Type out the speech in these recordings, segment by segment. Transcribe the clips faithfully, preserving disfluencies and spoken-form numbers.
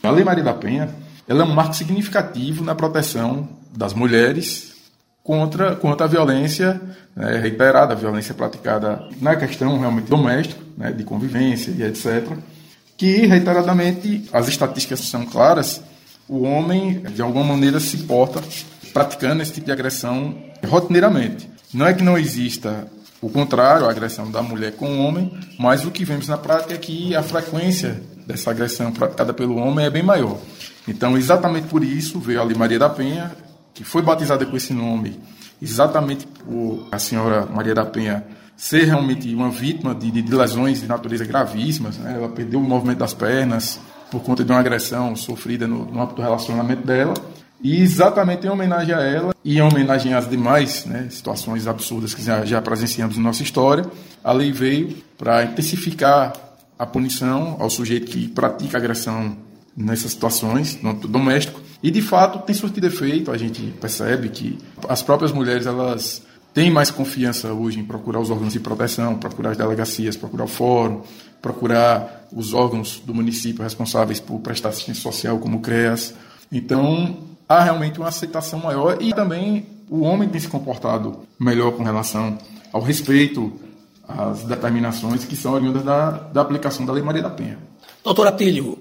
A Lei Maria da Penha, ela é um marco significativo na proteção das mulheres contra, contra a violência, né, reiterada, a violência praticada na questão realmente doméstica, né, de convivência e etcétera, que reiteradamente as estatísticas são claras, o homem de alguma maneira se porta praticando esse tipo de agressão rotineiramente. Não é que não exista o contrário, a agressão da mulher com o homem, mas o que vemos na prática é que a frequência dessa agressão praticada pelo homem é bem maior. Então, exatamente por isso, veio a Lei Maria da Penha, que foi batizada com esse nome, exatamente por a senhora Maria da Penha ser realmente uma vítima de, de lesões de natureza gravíssimas, né? Ela perdeu o movimento das pernas por conta de uma agressão sofrida no, no âmbito do relacionamento dela. E exatamente em homenagem a ela e em homenagem às demais, né, situações absurdas que já, já presenciamos na nossa história, a lei veio para intensificar a punição ao sujeito que pratica agressão nessas situações, no âmbito doméstico. E, de fato, tem surtido efeito. A gente percebe que as próprias mulheres elas têm mais confiança hoje em procurar os órgãos de proteção, procurar as delegacias, procurar o fórum, procurar os órgãos do município responsáveis por prestar assistência social, como o CREAS. Então, há realmente uma aceitação maior e também o homem tem se comportado melhor com relação ao respeito às determinações que são oriundas da, da aplicação da Lei Maria da Penha. Doutor Atílio,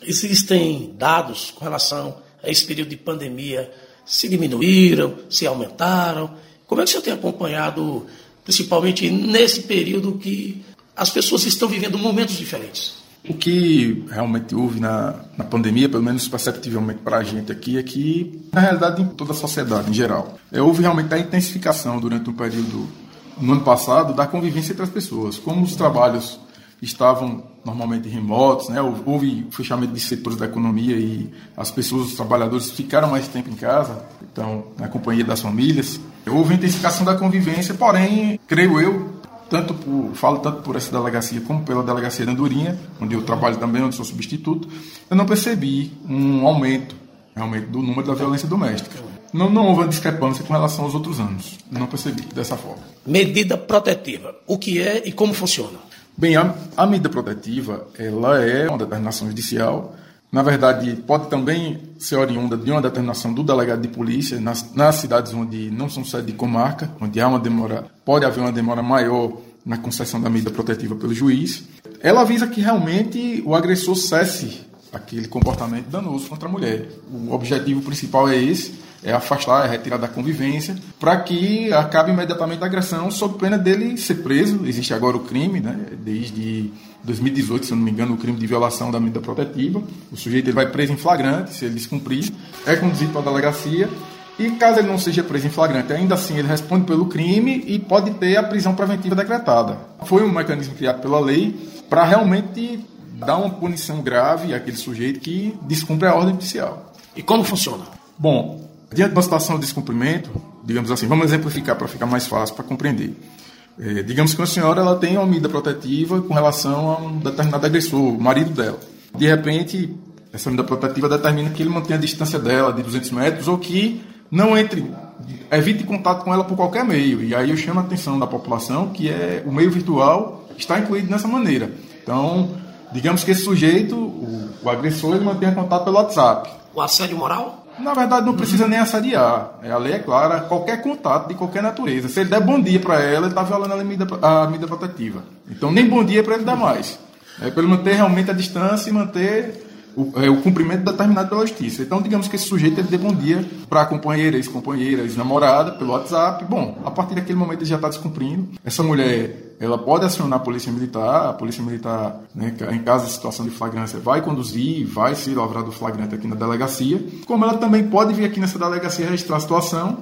existem dados com relação a esse período de pandemia, se diminuíram, se aumentaram? Como é que o senhor tem acompanhado, principalmente nesse período que as pessoas estão vivendo momentos diferentes? O que realmente houve na, na pandemia, pelo menos perceptivelmente para a gente aqui, é que, na realidade, em toda a sociedade em geral, é, houve realmente a intensificação durante um período, no ano passado, da convivência entre as pessoas. Como os trabalhos estavam normalmente remotos, né, houve fechamento de setores da economia e as pessoas, os trabalhadores, ficaram mais tempo em casa, então, na companhia das famílias. Houve a intensificação da convivência, porém, creio eu, Tanto por, falo tanto por essa delegacia como pela delegacia de Andorinha, onde eu trabalho também, onde sou substituto, eu não percebi um aumento realmente do número da violência doméstica. Não, não houve uma discrepância com relação aos outros anos. Não percebi dessa forma. Medida protetiva. O que é e como funciona? Bem, a, a medida protetiva, ela é uma determinação judicial. Na verdade, pode também ser oriunda de uma determinação do delegado de polícia nas, nas cidades onde não são sede de comarca, onde há uma demora, pode haver uma demora maior na concessão da medida protetiva pelo juiz. Ela visa que realmente o agressor cesse aquele comportamento danoso contra a mulher. O objetivo principal é esse, é afastar, é retirar da convivência, para que acabe imediatamente a agressão, sob pena dele ser preso. Existe agora o crime, né? Desde dois mil e dezoito, se eu não me engano, o crime de violação da medida protetiva. O sujeito ele vai preso em flagrante, se ele descumprir, é conduzido para a delegacia, e caso ele não seja preso em flagrante, ainda assim ele responde pelo crime e pode ter a prisão preventiva decretada. Foi um mecanismo criado pela lei para realmente dar uma punição grave àquele sujeito que descumpre a ordem judicial. E como funciona? Bom, diante de uma situação de descumprimento, digamos assim, vamos exemplificar para ficar mais fácil para compreender. É, digamos que uma senhora ela tem uma medida protetiva com relação a um determinado agressor, o marido dela. De repente, essa medida protetiva determina que ele mantenha a distância dela de duzentos metros ou que não entre, evite contato com ela por qualquer meio. E aí eu chamo a atenção da população que é, o meio virtual está incluído nessa maneira. Então, digamos que esse sujeito, o, o agressor, ele mantenha contato pelo WhatsApp. O assédio moral? Na verdade, não precisa nem assediar. A lei é clara, qualquer contato de qualquer natureza. Se ele der bom dia para ela, ele está violando a medida, a medida protetiva. Então, nem bom dia para ele dar mais. É para ele manter realmente a distância e manter o, é, o cumprimento determinado pela justiça. Então, digamos que esse sujeito ele dê bom dia para a companheira, ex-companheira, ex-namorada, pelo WhatsApp. Bom, a partir daquele momento ele já está descumprindo. Essa mulher, ela pode acionar a polícia militar. A polícia militar, né, em caso de situação de flagrância, vai conduzir, vai se livrar do flagrante aqui na delegacia. Como ela também pode vir aqui nessa delegacia registrar a situação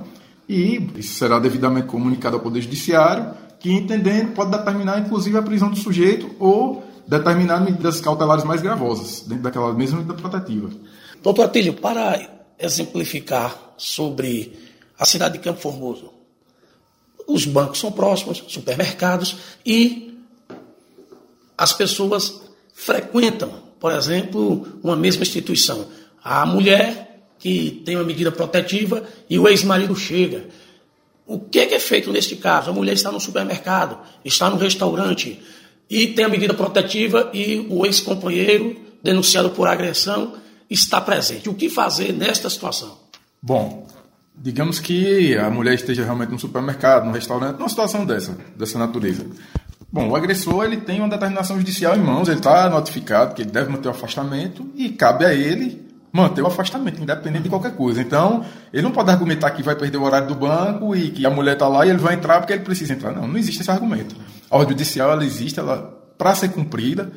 e isso será devidamente comunicado ao Poder Judiciário, que, entendendo, pode determinar, inclusive, a prisão do sujeito ou determinar medidas cautelares mais gravosas, dentro daquela mesma medida protetiva. Doutor Atílio, para exemplificar sobre a cidade de Campo Formoso, os bancos são próximos, supermercados, e as pessoas frequentam, por exemplo, uma mesma instituição. A mulher que tem uma medida protetiva e o ex-marido chega. O que é, que é feito neste caso? A mulher está no supermercado, está no restaurante e tem a medida protetiva e o ex-companheiro, denunciado por agressão, está presente. O que fazer nesta situação? Bom, digamos que a mulher esteja realmente no supermercado, no restaurante, numa situação dessa, dessa natureza. Bom, o agressor ele tem uma determinação judicial em mãos, ele está notificado que ele deve manter o afastamento e cabe a ele manter o afastamento, independente de qualquer coisa. Então, ele não pode argumentar que vai perder o horário do banco e que a mulher está lá e ele vai entrar porque ele precisa entrar. Não, não existe esse argumento. A ordem judicial ela existe ela, para ser cumprida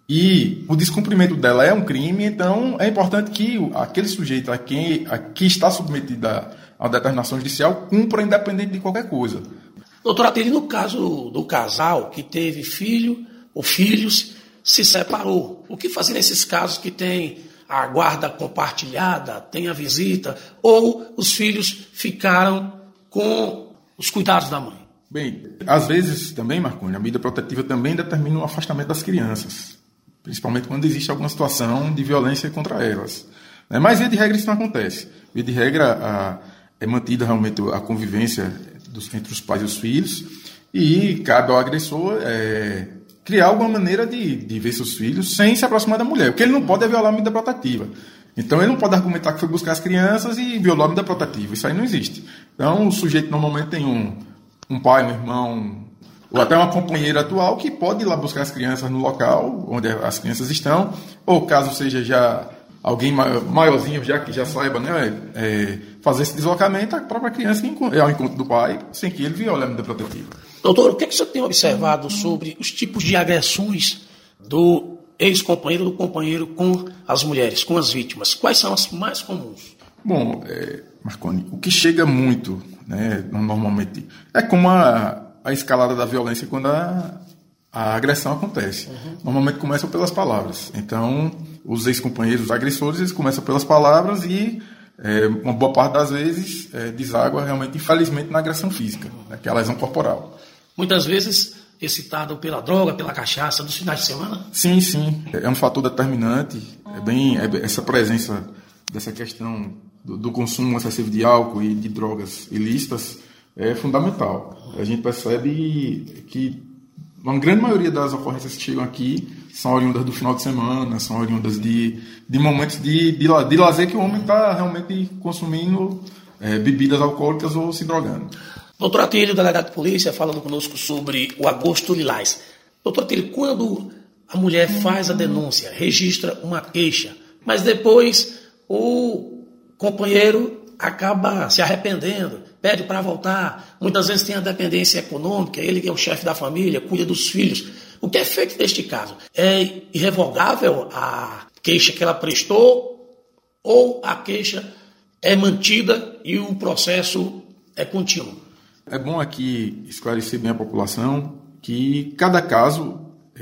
e o descumprimento dela é um crime, então é importante que aquele sujeito a quem a que está submetido a uma determinação judicial cumpra independente de qualquer coisa. Doutor Atílio, no caso do casal que teve filho ou filhos, se separou, o que fazer nesses casos que tem a guarda compartilhada, tem a visita, ou os filhos ficaram com os cuidados da mãe? Bem, às vezes também, Marconi, a medida protetiva também determina o afastamento das crianças, principalmente quando existe alguma situação de violência contra elas. Mas, via de regra, isso não acontece. Via de regra, a, é mantida realmente a convivência dos, entre os pais e os filhos, e cabe ao agressor é, criar alguma maneira de, de ver seus filhos sem se aproximar da mulher. O que ele não pode é violar a medida protetiva. Então, ele não pode argumentar que foi buscar as crianças e violou a medida protetiva. Isso aí não existe. Então, o sujeito normalmente tem um, um pai, um irmão, ou até uma companheira atual que pode ir lá buscar as crianças no local onde as crianças estão, ou caso seja já alguém maiorzinho já que já saiba, né, é, fazer esse deslocamento, a própria criança é ao encontro do pai, sem que ele viole a medida protetiva. Doutor, o que, é que você tem observado sobre os tipos de agressões do ex-companheiro, do companheiro com as mulheres, com as vítimas? Quais são as mais comuns? Bom, é, Marconi, o que chega muito, né, normalmente, é como a, a escalada da violência quando a, a agressão acontece. Uhum. Normalmente começa pelas palavras. Então, os ex-companheiros, os agressores, eles começam pelas palavras e é, uma boa parte das vezes é, deságua realmente, infelizmente, na agressão física, né, que é a lesão corporal. Muitas vezes excitado pela droga, pela cachaça, dos finais de semana? Sim, sim. É um fator determinante. É bem, é, essa presença dessa questão do, do consumo excessivo de álcool e de drogas ilícitas é fundamental. A gente percebe que uma grande maioria das ocorrências que chegam aqui são oriundas do final de semana, são oriundas de, de momentos de, de, de lazer que o homem está realmente consumindo é, bebidas alcoólicas ou se drogando. Doutor Atílio, delegado de polícia, falando conosco sobre o agosto lilás. Doutor Atílio, quando a mulher faz a denúncia, registra uma queixa, mas depois o companheiro acaba se arrependendo, pede para voltar, muitas vezes tem a dependência econômica, ele que é o chefe da família, cuida dos filhos. O que é feito neste caso? É irrevogável a queixa que ela prestou ou a queixa é mantida e o processo é contínuo? É bom aqui esclarecer bem a população que cada caso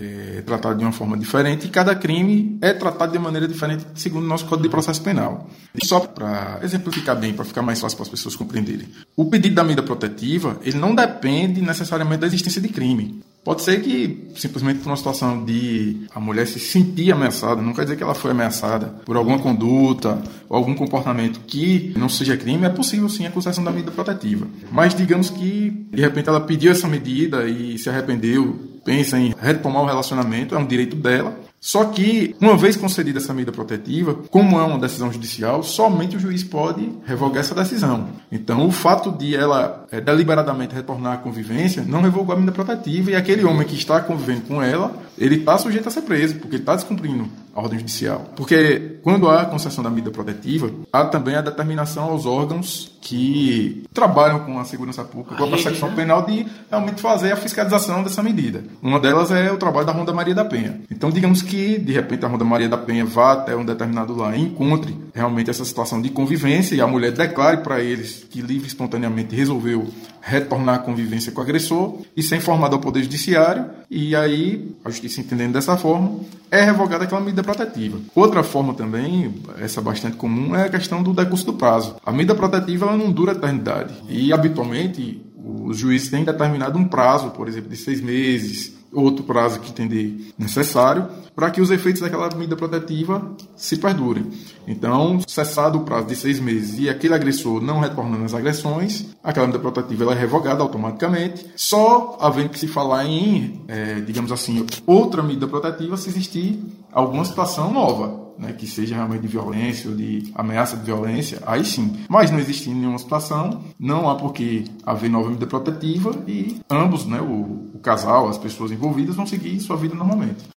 é tratado de uma forma diferente e cada crime é tratado de maneira diferente segundo o nosso Código de Processo Penal. E só para exemplificar bem, para ficar mais fácil para as pessoas compreenderem. O pedido da medida protetiva, ele não depende necessariamente da existência de crime. Pode ser que, simplesmente por uma situação de a mulher se sentir ameaçada, não quer dizer que ela foi ameaçada por alguma conduta ou algum comportamento que não seja crime, é possível sim a acusação da medida protetiva. Mas digamos que, de repente, ela pediu essa medida e se arrependeu, pensa em retomar o relacionamento, é um direito dela. Só que, uma vez concedida essa medida protetiva, como é uma decisão judicial, somente o juiz pode revogar essa decisão. Então, o fato de ela é, deliberadamente retornar à convivência não revogou a medida protetiva e aquele homem que está convivendo com ela, ele está sujeito a ser preso, porque ele está descumprindo a ordem judicial. Porque quando há a concessão da medida protetiva, há também a determinação aos órgãos que trabalham com a segurança pública, com a persecução penal, de realmente fazer a fiscalização dessa medida. Uma delas é o trabalho da Ronda Maria da Penha. Então, digamos que, de repente, a Ronda Maria da Penha vá até um determinado lá e encontre realmente essa situação de convivência e a mulher declare para eles que livre e espontaneamente resolveu retornar à convivência com o agressor e ser informado ao Poder Judiciário, e aí, a Justiça entendendo dessa forma, é revogada aquela medida protetiva. Outra forma também, essa bastante comum, é a questão do decurso do prazo. A medida protetiva ela não dura eternidade e, habitualmente, os juízes têm determinado um prazo, por exemplo, de seis meses, outro prazo que entender necessário, para que os efeitos daquela medida protetiva se perdurem. Então, cessado o prazo de seis meses e aquele agressor não retornando às agressões, aquela medida protetiva ela é revogada automaticamente, só havendo que se falar em, é, digamos assim, outra medida protetiva se existir alguma situação nova. né, que seja realmente de violência ou de ameaça de violência, aí sim. Mas não existindo nenhuma situação, não há por que haver nova medida protetiva e ambos, né, o, o casal, as pessoas envolvidas, vão seguir sua vida normalmente.